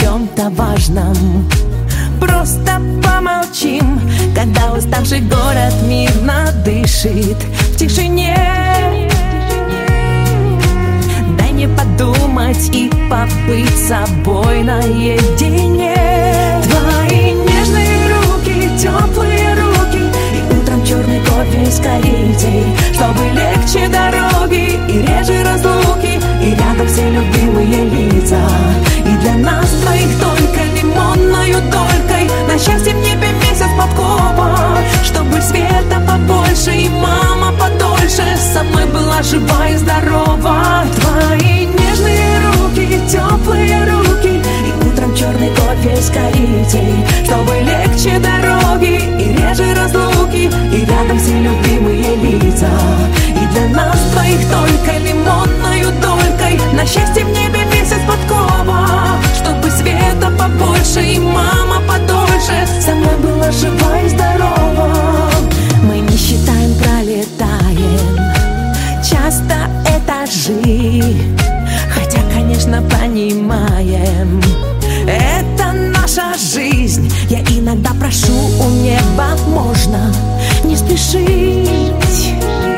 чем-то важном. Просто помолчим, когда уставший город мирно дышит в тишине. Дай мне подумать и побыть собой наедине. Твои нежные руки, теплые руки, и утром черный кофе с корицей, чтобы легче дороги и реже разлуки, и рядом все любимые лица. И для нас двоих только лимонною долькой на счастье в небе месяц подкова, чтобы света побольше и мама подольше со мной была жива и здорова. Твои нежные руки, теплые руки, и утром черный кофе с корицей, чтобы легче дороги и реже разлуки, и рядом все любимые лица. И для нас двоих только лимонною долькой на счастье в небе месяц подкова, чтобы света побольше и мама подольше со мной была жива и здорова. Мы не считаем, пролетаем часто этажи, хотя, конечно, понимаем, это наша жизнь. Я иногда прошу у неба, можно не спешить.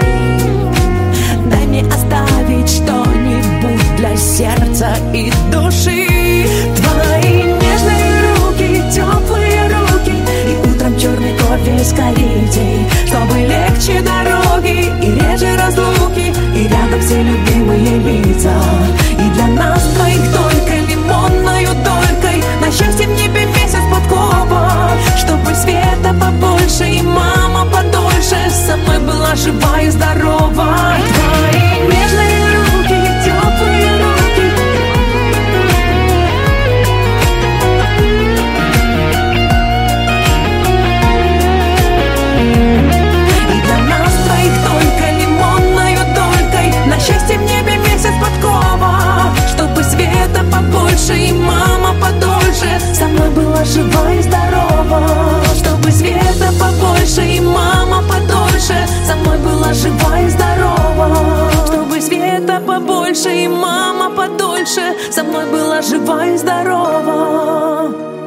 Дай мне оставить что-нибудь для сердца и души. Твои нежные руки, теплые руки, и утром черный кофе с корицей, чтобы легче дороги и реже разлуки, и рядом все любимые лица. И для нас двоих только лимонною долькой на счастье в небе месяц подкова, чтобы света побольше и мама подольше со мной была жива и здорова. Твои нежные руки, теплые руки, и для нас двоих только лимонною долькой на счастье в небе месяц подкова, чтобы света побольше и мама подольше со мной была жива и здорова. Чтобы света побольше и мама подольше со мной была жива и здорова. Чтобы света побольше и мама подольше со мной была жива и здорова.